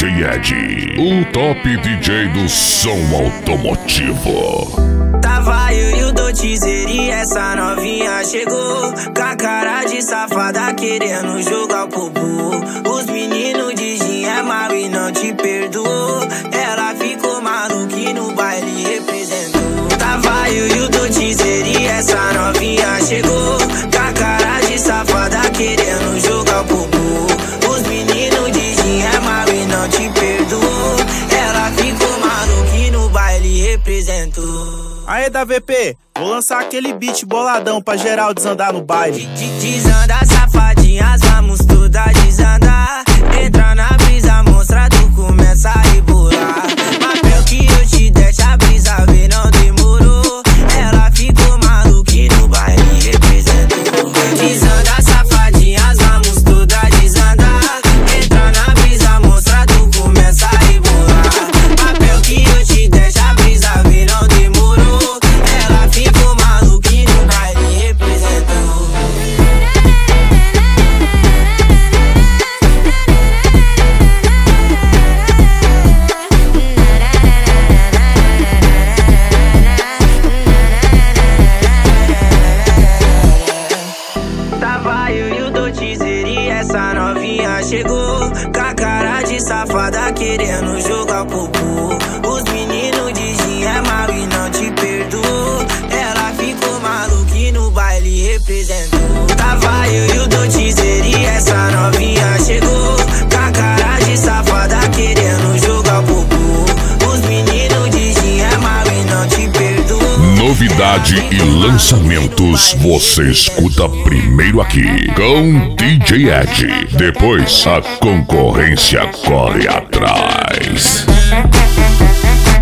DJ Ed, o top DJ do som automotivo. Tava eu e o Dotizer e essa novinha chegou com a cara de safada querendo jogar o popô. Os meninos dizem é mal e não te perdoou. Ela ficou maluca e no baile representou. Tava eu e o Dotizer e essa novinha chegou com a cara de safada querendo jogar o popô. Os meninos dizem é mal e não te perdoou. Ela ficou maluca e no baile representou. Aê, da VP, vou lançar aquele beat boladão pra geral desandar no baile. Desanda, safadinhas, vamos todas desandar. Entra na brisa, monstra, tu começa a rebolar. Papel que eu te deixo, a brisa ver, não demorou. Ela ficou maluca e no baile representou. Desanda, safadinhas, vamos todas desandar. Entra na brisa, monstra, tu começa a rebolar. Papel que eu te deixo, a brisa ver, não demorou. Ela ficou maluca e no baile representou. Tava eu e o Dotizer e essa novinha chegou com a cara de safada querendo jogar o popô. Os meninos dizem é mal e não te perdoou. Ela ficou maluca e no baile representou. Tava eu e o Dotizer e essa novinha chegou com a cara de safada querendo jogar o popô. Os meninos dizem é mal e não te perdoou. Novidade e lançamentos você escuta primeiro aqui com DJ Ed. Depois a concorrência corre atrás.